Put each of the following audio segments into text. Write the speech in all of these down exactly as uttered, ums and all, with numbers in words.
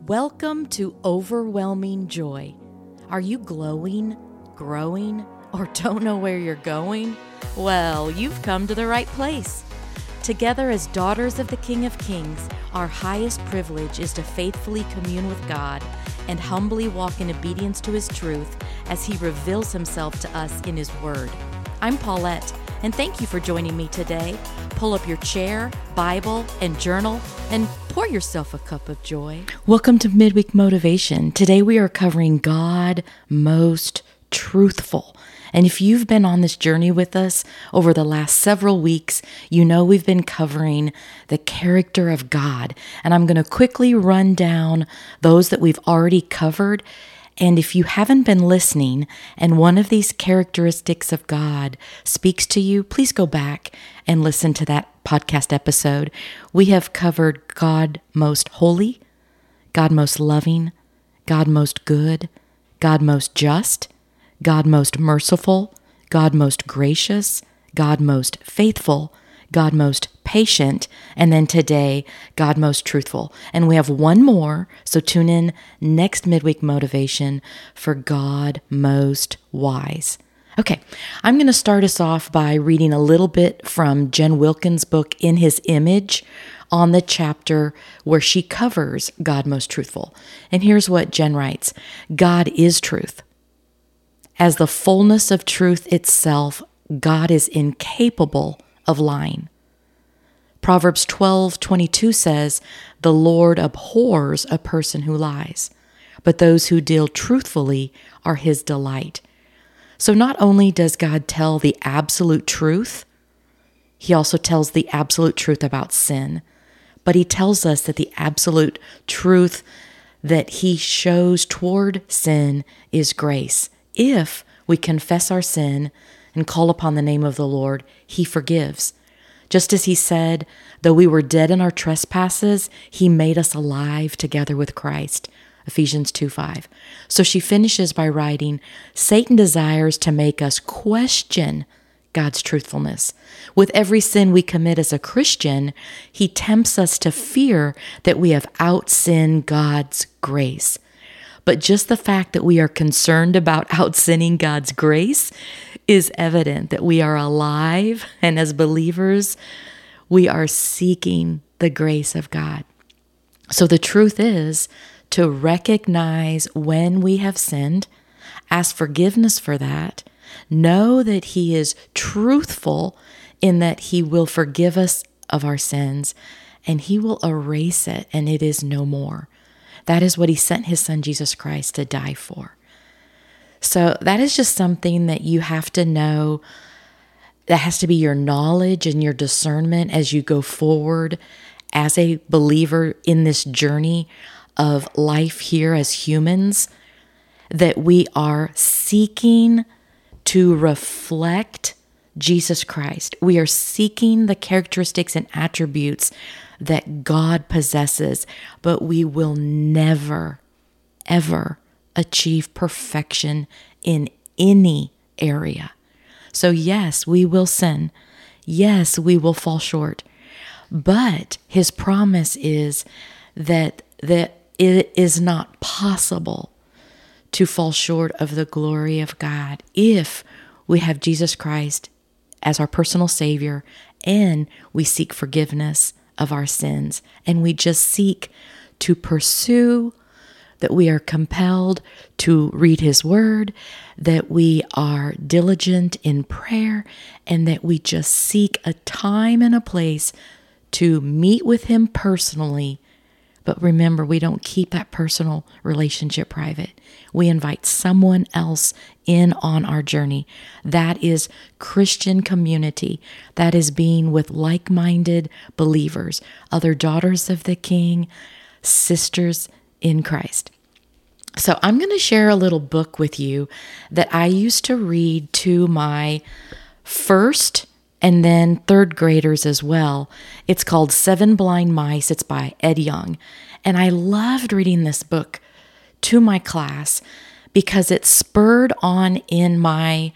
Welcome to Overwhelming Joy. Are you glowing, growing, or don't know where you're going? Well, you've come to the right place. Together as daughters of the King of Kings, our highest privilege is to faithfully commune with God and humbly walk in obedience to His truth as He reveals Himself to us in His Word. I'm Paulette, and thank you for joining me today. Pull up your chair, Bible, and journal, and pour yourself a cup of joy. Welcome to Midweek Motivation. Today we are covering God Most Truthful. And if you've been on this journey with us over the last several weeks, you know we've been covering the character of God. And I'm going to quickly run down those that we've already covered. And if you haven't been listening and one of these characteristics of God speaks to you, please go back and listen to that podcast episode. We have covered God most holy, God most loving, God most good, God most just, God most merciful, God most gracious, God most faithful, God most patient, and then today, God most truthful. And we have one more, so tune in next Midweek Motivation for God most wise. Okay, I'm going to start us off by reading a little bit from Jen Wilkins' book, In His Image, on the chapter where she covers God most truthful. And here's what Jen writes: God is truth. As the fullness of truth itself, God is incapable of lying. Proverbs twelve twenty-two says, "The Lord abhors a person who lies, but those who deal truthfully are His delight." So not only does God tell the absolute truth, He also tells the absolute truth about sin. But He tells us that the absolute truth that He shows toward sin is grace. If we confess our sin and call upon the name of the Lord, He forgives. Just as He said, though we were dead in our trespasses, He made us alive together with Christ. Ephesians two five. So she finishes by writing, Satan desires to make us question God's truthfulness. With every sin we commit as a Christian, he tempts us to fear that we have out-sinned God's grace. But just the fact that we are concerned about out-sinning God's grace is evident that we are alive, and as believers, we are seeking the grace of God. So the truth is to recognize when we have sinned, ask forgiveness for that, know that He is truthful in that He will forgive us of our sins, and He will erase it, and it is no more. That is what He sent His Son, Jesus Christ, to die for. So that is just something that you have to know. That has to be your knowledge and your discernment as you go forward as a believer in this journey of life here as humans, that we are seeking to reflect Jesus Christ. We are seeking the characteristics and attributes that God possesses, but we will never, ever achieve perfection in any area. So yes, we will sin. Yes, we will fall short. But His promise is that, that it is not possible to fall short of the glory of God if we have Jesus Christ as our personal Savior and we seek forgiveness of our sins, and we just seek to pursue, that we are compelled to read His Word, that we are diligent in prayer, and that we just seek a time and a place to meet with Him personally. But remember, we don't keep that personal relationship private. We invite someone else in on our journey. That is Christian community. That is being with like-minded believers, other daughters of the King, sisters in Christ. So I'm going to share a little book with you that I used to read to my first and then third graders as well. It's called Seven Blind Mice. It's by Ed Young. And I loved reading this book to my class because it spurred on in my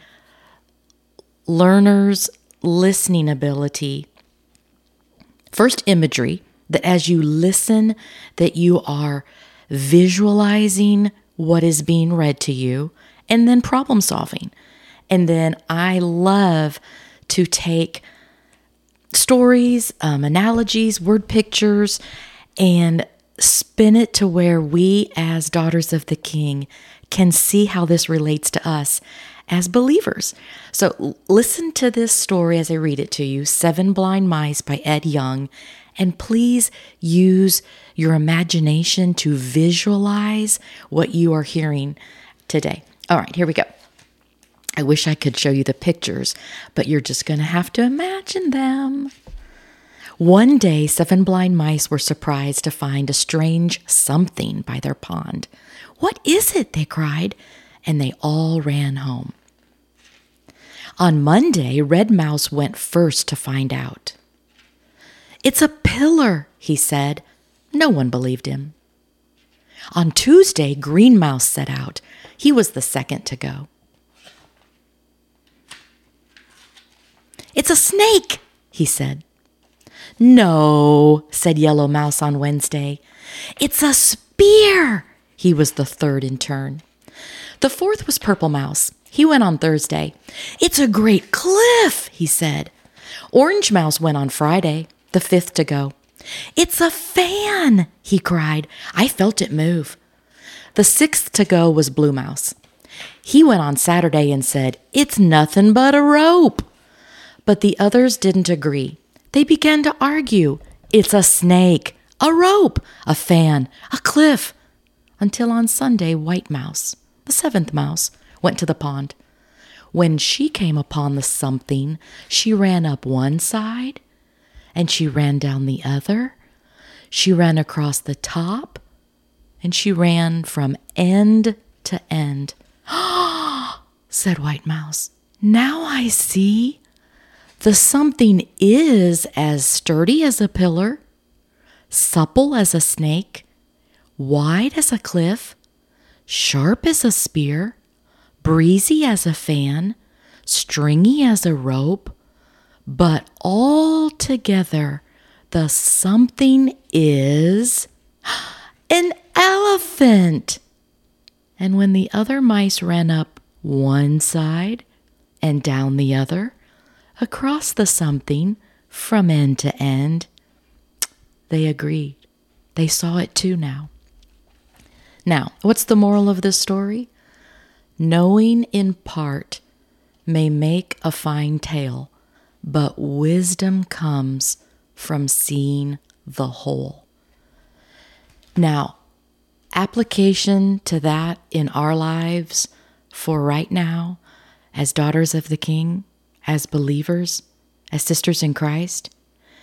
learners' listening ability. First, imagery, that as you listen, that you are visualizing what is being read to you, and then problem solving. And then I love to take stories, um, analogies, word pictures, and spin it to where we as daughters of the King can see how this relates to us as believers. So l- listen to this story as I read it to you, Seven Blind Mice by Ed Young, and please use your imagination to visualize what you are hearing today. All right, here we go. I wish I could show you the pictures, but you're just going to have to imagine them. One day, seven blind mice were surprised to find a strange something by their pond. "What is it?" they cried, and they all ran home. On Monday, Red Mouse went first to find out. "It's a pillar," he said. No one believed him. On Tuesday, Green Mouse set out. He was the second to go. "It's a snake," he said. "No," said Yellow Mouse on Wednesday. "It's a spear." He was the third in turn. The fourth was Purple Mouse. He went on Thursday. "It's a great cliff," he said. Orange Mouse went on Friday, the fifth to go. "It's a fan," he cried. I felt it move. The sixth to go was Blue Mouse. He went on Saturday and said, "It's nothing but a rope." But the others didn't agree. They began to argue. It's a snake, a rope, a fan, a cliff. Until on Sunday, White Mouse, the seventh mouse, went to the pond. When she came upon the something, she ran up one side, and she ran down the other. She ran across the top, and she ran from end to end. "Ah," said White Mouse, "now I see. The something is as sturdy as a pillar, supple as a snake, wide as a cliff, sharp as a spear, breezy as a fan, stringy as a rope, but all together the something is an elephant." And when the other mice ran up one side and down the other, across the something from end to end, they agreed. They saw it too now. Now, what's the moral of this story? Knowing in part may make a fine tale, but wisdom comes from seeing the whole. Now, application to that in our lives for right now, as daughters of the King, as believers, as sisters in Christ,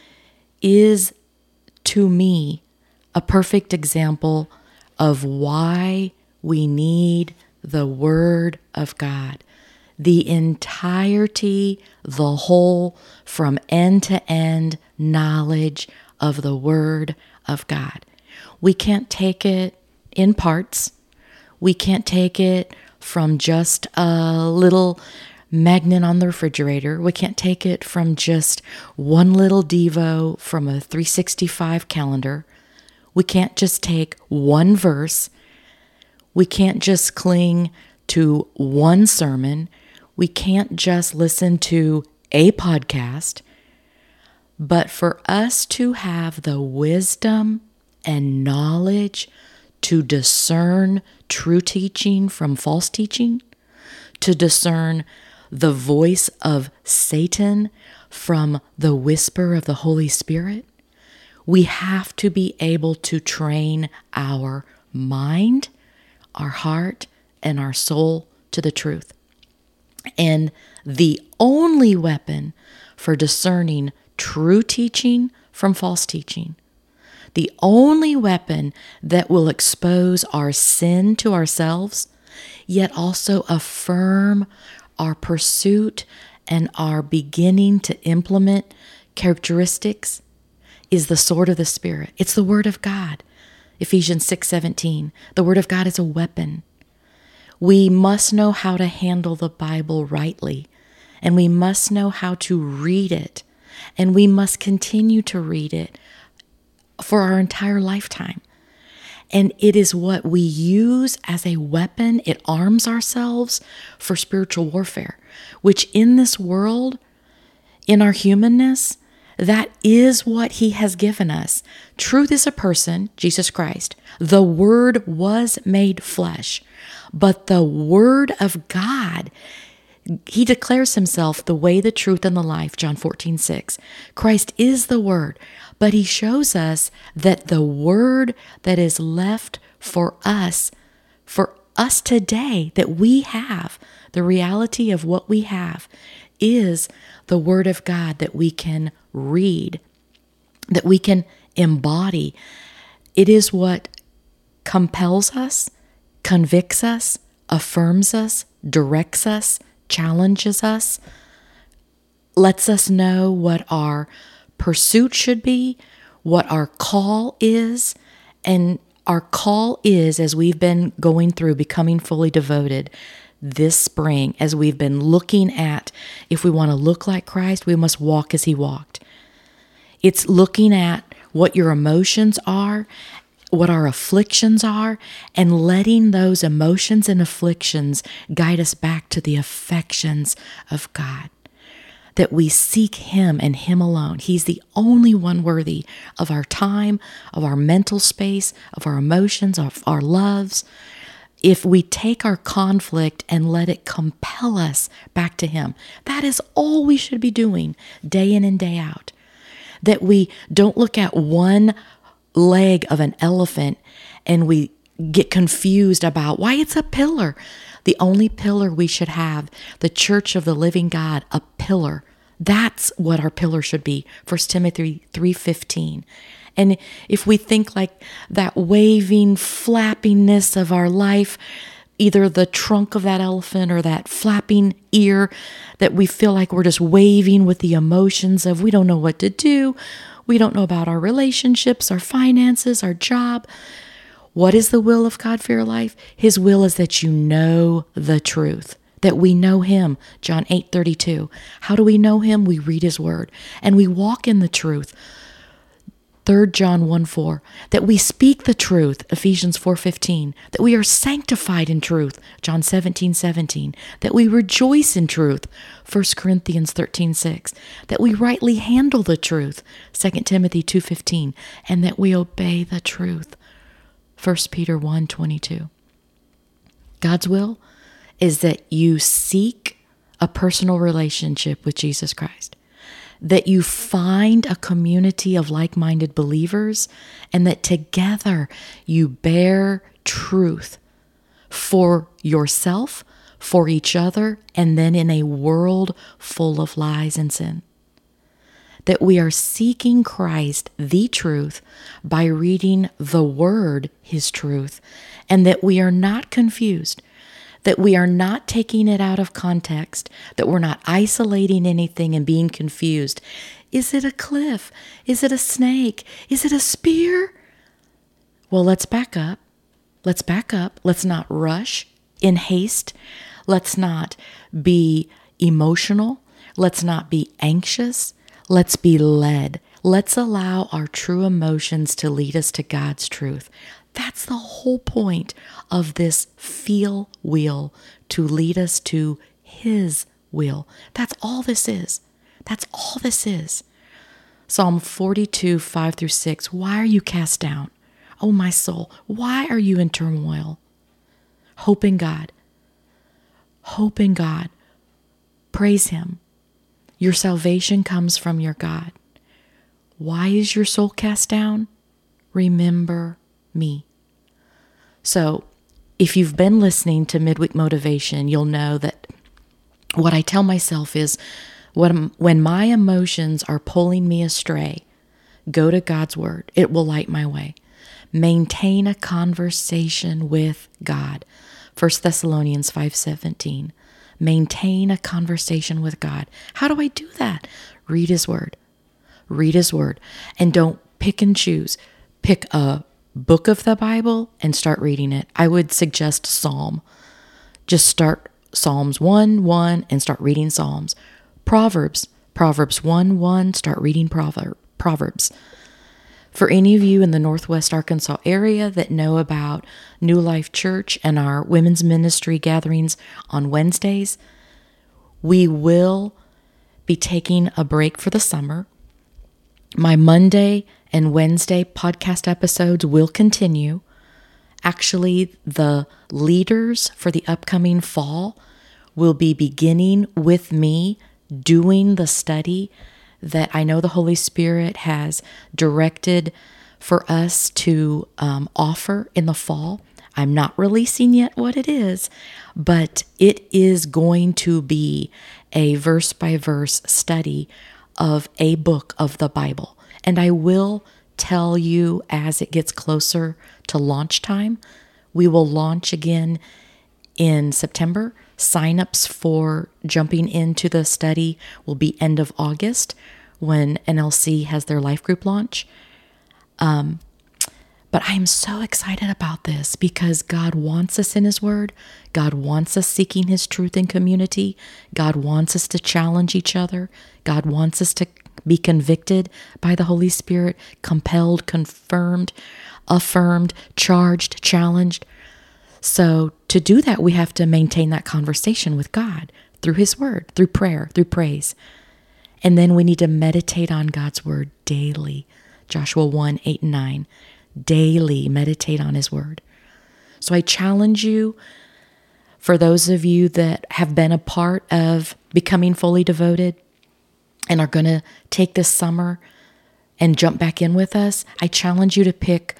is to me a perfect example of why we need the Word of God. The entirety, the whole, from end to end knowledge of the Word of God. We can't take it in parts. We can't take it from just a little magnet on the refrigerator. We can't take it from just one little Devo from a three sixty-five calendar. We can't just take one verse. We can't just cling to one sermon. We can't just listen to a podcast. But for us to have the wisdom and knowledge to discern true teaching from false teaching, to discern the voice of Satan from the whisper of the Holy Spirit, we have to be able to train our mind, our heart, and our soul to the truth. And the only weapon for discerning true teaching from false teaching, the only weapon that will expose our sin to ourselves, yet also affirm our pursuit and our beginning to implement characteristics, is the sword of the Spirit. It's the Word of God. Ephesians six seventeen. The Word of God is a weapon. We must know how to handle the Bible rightly, and we must know how to read it, and we must continue to read it for our entire lifetime. And it is what we use as a weapon. It arms ourselves for spiritual warfare, which in this world, in our humanness, that is what he has given us. Truth is a person, Jesus Christ. The Word was made flesh, but the Word of God, he declares himself the way, the truth, and the life, John fourteen six. Christ is the Word, but he shows us that the Word that is left for us, for us today, that we have, the reality of what we have, is the Word of God that we can read, that we can embody. It is what compels us, convicts us, affirms us, directs us, challenges us, lets us know what our pursuit should be, what our call is. And our call is, as we've been going through becoming fully devoted this spring, as we've been looking at, if we want to look like Christ, we must walk as he walked. It's looking at what your emotions are, what our afflictions are, and letting those emotions and afflictions guide us back to the affections of God. That we seek him and him alone. He's the only one worthy of our time, of our mental space, of our emotions, of our loves. If we take our conflict and let it compel us back to him, that is all we should be doing day in and day out. That we don't look at one leg of an elephant and we get confused about why it's a pillar. The only pillar we should have, the church of the living God, a pillar. That's what our pillar should be. First Timothy three fifteen. And if we think like that waving, flappiness of our life, either the trunk of that elephant or that flapping ear, that we feel like we're just waving with the emotions of we don't know what to do, we don't know about our relationships, our finances, our job. What is the will of God for your life? His will is that you know the truth, that we know him, John eight thirty-two. How do we know him? We read his word and we walk in the truth. Third John one four, that we speak the truth, Ephesians four fifteen, that we are sanctified in truth, John seventeen seventeen, that we rejoice in truth, First Corinthians thirteen six, that we rightly handle the truth, Second Timothy two fifteen, and that we obey the truth, First Peter one twenty-two. God's will is that you seek a personal relationship with Jesus Christ, that you find a community of like-minded believers, and that together you bear truth for yourself, for each other, and then in a world full of lies and sin. That we are seeking Christ, the truth, by reading the Word, his truth, and that we are not confused, that we are not taking it out of context, that we're not isolating anything and being confused. Is it a cliff? Is it a snake? Is it a spear? Well, let's back up. Let's back up. Let's not rush in haste. Let's not be emotional. Let's not be anxious. Let's be led. Let's allow our true emotions to lead us to God's truth. That's the whole point of this feel wheel, to lead us to his will. That's all this is. That's all this is. Psalm forty-two, five through six. Why are you cast down, O my soul? Why are you in turmoil? Hope in God. Hope in God. Praise him. Your salvation comes from your God. Why is your soul cast down? Remember me. So if you've been listening to Midweek Motivation, you'll know that what I tell myself is when, when my emotions are pulling me astray, go to God's word. It will light my way. Maintain a conversation with God. First Thessalonians five seventeen. Maintain a conversation with God. How do I do that? Read his word. Read his word. And don't pick and choose. Pick a book of the Bible and start reading it. I would suggest Psalm. Just start Psalms one, one, and start reading Psalms. Proverbs. Proverbs one, one, start reading Proverbs. For any of you in the Northwest Arkansas area that know about New Life Church and our women's ministry gatherings on Wednesdays, we will be taking a break for the summer. My Monday and Wednesday podcast episodes will continue. Actually, the leaders for the upcoming fall will be beginning with me doing the study that I know the Holy Spirit has directed for us to um, offer in the fall. I'm not releasing yet what it is, but it is going to be a verse by verse study of a book of the Bible. And I will tell you as it gets closer to launch time. We will launch again in September. Signups for jumping into the study will be end of August when N L C has their life group launch. Um, but I am so excited about this because God wants us in His Word. God wants us seeking His truth in community. God wants us to challenge each other. God wants us to be convicted by the Holy Spirit, compelled, confirmed, affirmed, charged, challenged. So to do that, we have to maintain that conversation with God through His Word, through prayer, through praise. And then we need to meditate on God's Word daily. Joshua one, eight, and nine. Daily meditate on His Word. So I challenge you, for those of you that have been a part of becoming fully devoted and are going to take this summer and jump back in with us, I challenge you to pick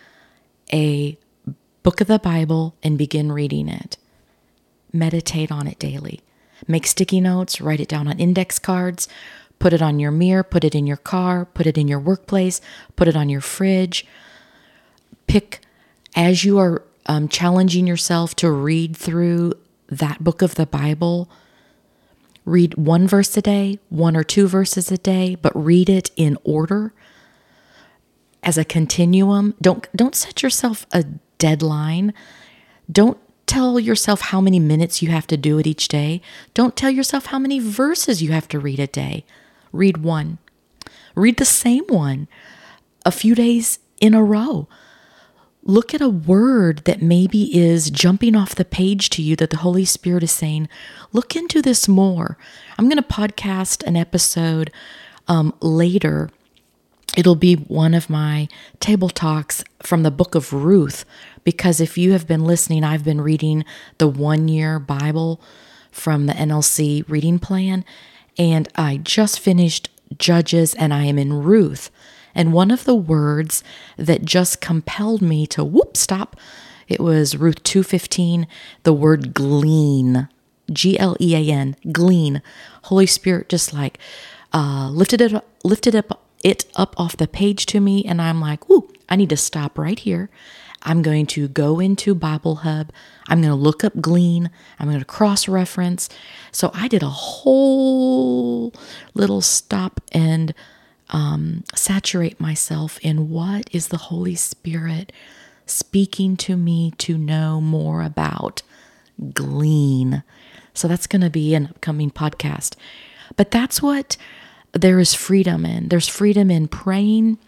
a book of the Bible and begin reading it. Meditate on it daily. Make sticky notes, write it down on index cards, put it on your mirror, put it in your car, put it in your workplace, put it on your fridge. Pick, as you are um, challenging yourself to read through that book of the Bible, read one verse a day, one or two verses a day, but read it in order as a continuum. Don't don't set yourself a deadline. Don't tell yourself how many minutes you have to do it each day. Don't tell yourself how many verses you have to read a day. Read one. Read the same one a few days in a row. Look at a word that maybe is jumping off the page to you that the Holy Spirit is saying, look into this more. I'm going to podcast an episode um, later. It'll be one of my table talks from the book of Ruth, because if you have been listening, I've been reading the one-year Bible from the N L C reading plan, and I just finished Judges, and I am in Ruth. And one of the words that just compelled me to whoop, stop, it was Ruth two fifteen, the word glean, G L E A N, glean. Holy Spirit just like uh, lifted it, lifted up, it up off the page to me, and I'm like, ooh, I need to stop right here. I'm going to go into Bible Hub. I'm going to look up glean. I'm going to cross-reference. So I did a whole little stop and um, saturate myself in what is the Holy Spirit speaking to me to know more about glean. So that's going to be an upcoming podcast. But that's what there is freedom in. There's freedom in praying.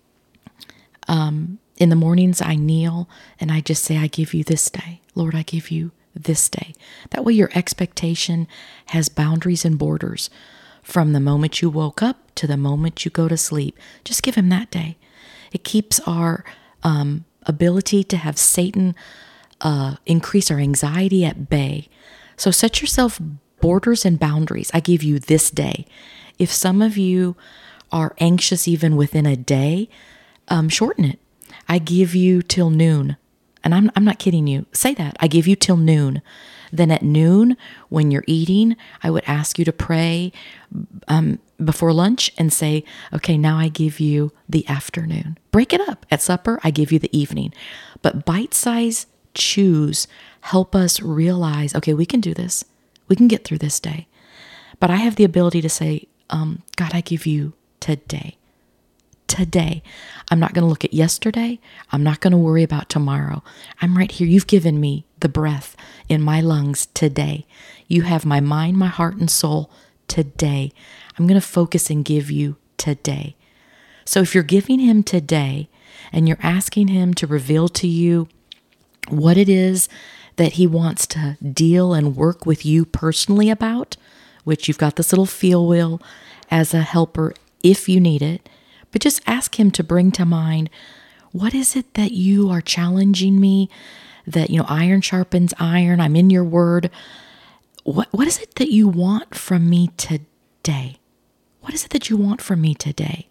Um, in the mornings, I kneel and I just say, I give you this day. Lord, I give you this day. That way your expectation has boundaries and borders from the moment you woke up to the moment you go to sleep. Just give Him that day. It keeps our um, ability to have Satan uh, increase our anxiety at bay. So set yourself borders and boundaries. I give you this day. If some of you are anxious even within a day, um, shorten it. I give you till noon. And I'm I'm not kidding you. Say that. I give you till noon. Then at noon, when you're eating, I would ask you to pray um, before lunch and say, okay, now I give you the afternoon. Break it up. At supper, I give you the evening. But bite-size chews help us realize, okay, we can do this. We can get through this day. But I have the ability to say, um, God, I give you today. Today. I'm not going to look at yesterday. I'm not going to worry about tomorrow. I'm right here. You've given me the breath in my lungs today. You have my mind, my heart, and soul today. I'm going to focus and give you today. So if you're giving Him today, and you're asking him to reveal to you what it is that he wants to deal and work with you personally about, which you've got this little feel wheel as a helper if you need it, but just ask him to bring to mind, what is it that you are challenging me, that, you know, iron sharpens iron, I'm in your word. What What is it that you want from me today? What is it that you want from me today?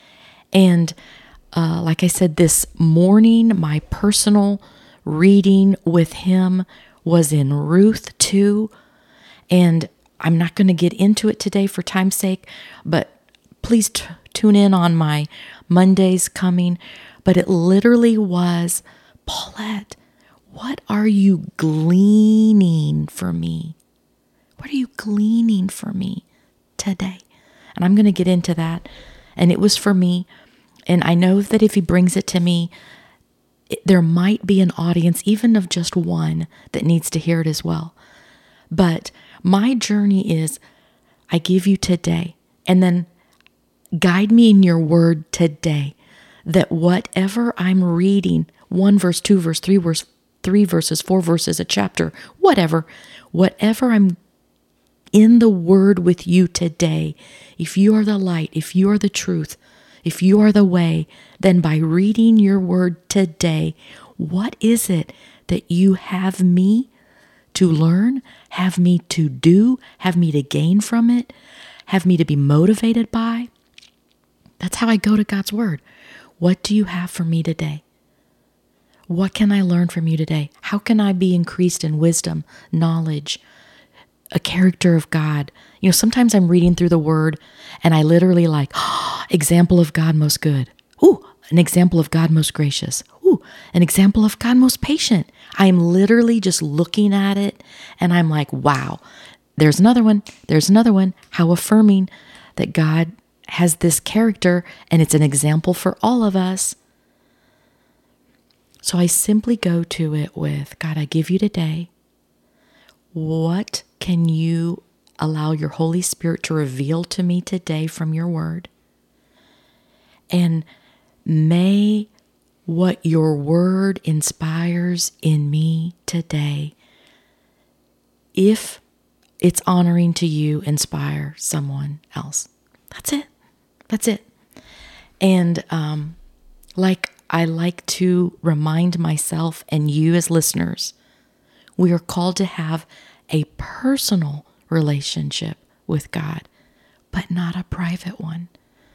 And uh, like I said, this morning, my personal reading with him was in Ruth two. And I'm not going to get into it today for time's sake, but please t- tune in on my Mondays coming. But it literally was, Paulette, what are you gleaning for me? What are you gleaning for me today? And I'm going to get into that. And it was for me. And I know that if he brings it to me, it, there might be an audience, even of just one, that needs to hear it as well. But my journey is, I give you today, and then guide me in your word today, that whatever I'm reading, one verse, two verse, three verse, three verses, four verses, a chapter, whatever, whatever I'm in the word with you today, if you are the light, if you are the truth, if you are the way, then by reading your word today, what is it that you have me to learn, have me to do, have me to gain from it, have me to be motivated by? That's how I go to God's word. What do you have for me today? What can I learn from you today? How can I be increased in wisdom, knowledge, a character of God? You know, sometimes I'm reading through the word and I literally like, oh, example of God most good. Ooh, an example of God most gracious. Ooh, an example of God most patient. I'm literally just looking at it and I'm like, wow, there's another one. There's another one. How affirming that God has this character and it's an example for all of us. So I simply go to it with, God, I give you today. What can you allow your Holy Spirit to reveal to me today from your word? And may what your word inspires in me today, if it's honoring to you, inspire someone else. That's it. That's it. And um, like I like to remind myself and you as listeners, we are called to have a personal relationship with God, but not a private one.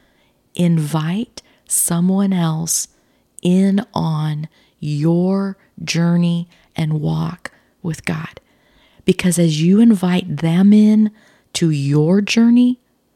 Invite someone else in on your journey and walk with God. Because as you invite them in to your journey,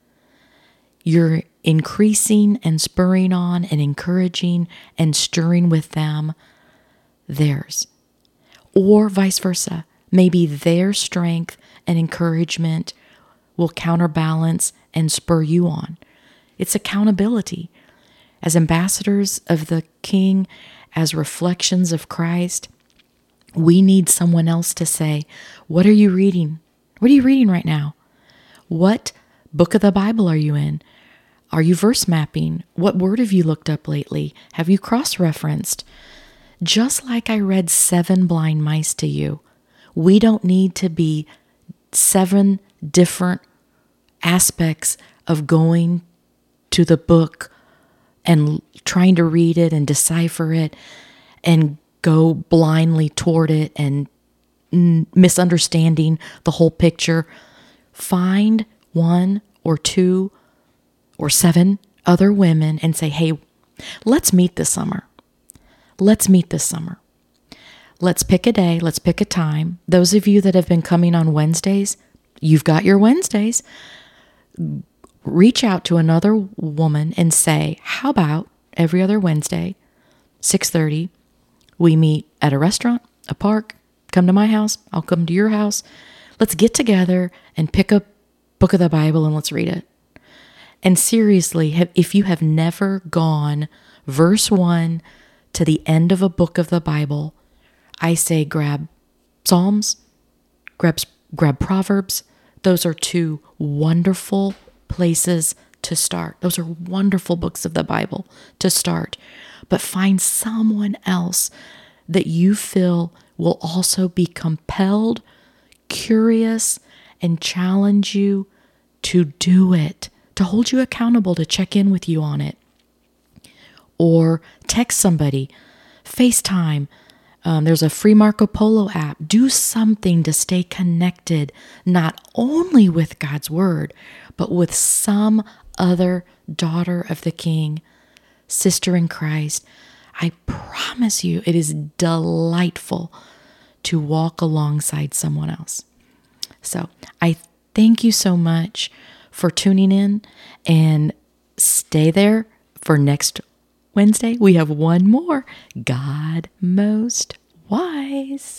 you're increasing and spurring on and encouraging and stirring with them theirs. Or vice versa. Maybe their strength and encouragement will counterbalance and spur you on. It's accountability. As ambassadors of the King, as reflections of Christ, we need someone else to say, what are you reading? What are you reading right now? What book of the Bible are you in? Are you verse mapping? What word have you looked up lately? Have you cross-referenced? Just like I read Seven Blind Mice to you, we don't need to be seven different aspects of going to the book and trying to read it and decipher it and go blindly toward it and misunderstanding the whole picture. Find one or two or seven other women and say, hey, let's meet this summer. Let's meet this summer. Let's pick a day. Let's pick a time. Those of you that have been coming on Wednesdays, you've got your Wednesdays. Reach out to another woman and say, how about every other Wednesday, six thirty, we meet at a restaurant, a park, come to my house, I'll come to your house. Let's get together and pick a book of the Bible and let's read it. And seriously, if you have never gone verse one to the end of a book of the Bible, I say grab Psalms, grab, grab Proverbs. Those are two wonderful places to start. Those are wonderful books of the Bible to start. but find someone else that you feel will also be compelled, curious, and challenge you to do it, to hold you accountable, to check in with you on it. Or text somebody, FaceTime. Um, there's a free Marco Polo app. Do something to stay connected, not only with God's word, but with some other daughter of the King, sister in Christ. I promise you, it is delightful to walk alongside someone else. So I thank you so much for tuning in, and stay there for next Wednesday. We have one more, God Most Wise.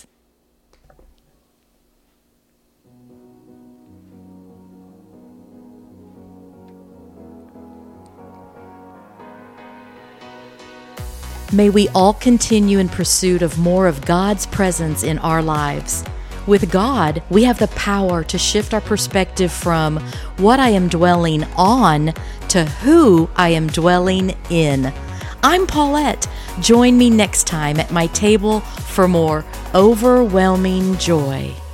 May we all continue in pursuit of more of God's presence in our lives. With God, we have the power to shift our perspective from what I am dwelling on to who I am dwelling in. I'm Paulette. Join me next time at my table for more overwhelming joy.